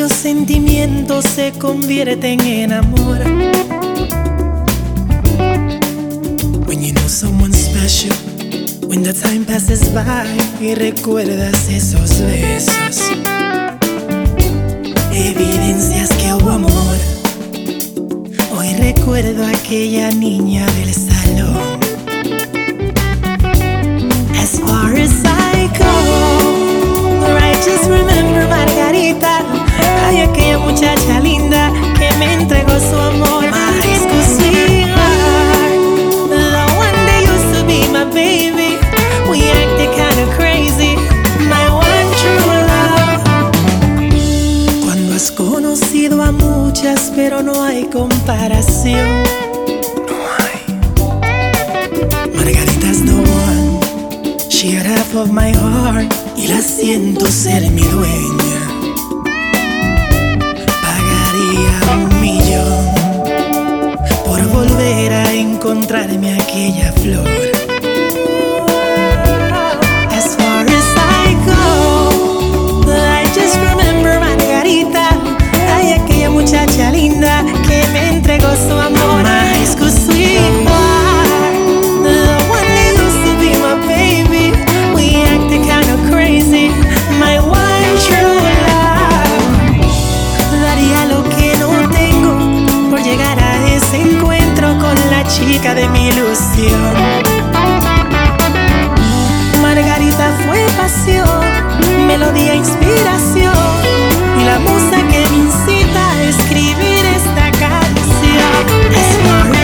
los sentimientos se convierten en amor. When you know someone's special, when the time passes by y recuerdas esos besos, evidencias que hubo amor. Hoy recuerdo a aquella niña del salón. As far as I go, I just remember Margarita. Ay, aquella muchacha linda que me entregó su amor. My high school sweetheart, the one that used to be my baby. We acted kinda crazy, my one true love. Cuando has conocido a muchas, pero no hay comparación. No hay. Margarita's the one. She had half of my heart y la siento ser mi dueña. Pagaría 1,000,000 por volver a encontrarme aquella flor. As far as I go, I just remember Margarita. Ay, aquella muchacha linda que me entregó su amor. My high school sweetheart, the one that used to be my baby. We acted kinda crazy, my one true love. Daría lo que no tengo por llegar a ese encuentro con la chica de mi ilusión. Margarita fue pasión, melodía, inspiración y la musa que me incita a escribir esta canción. As far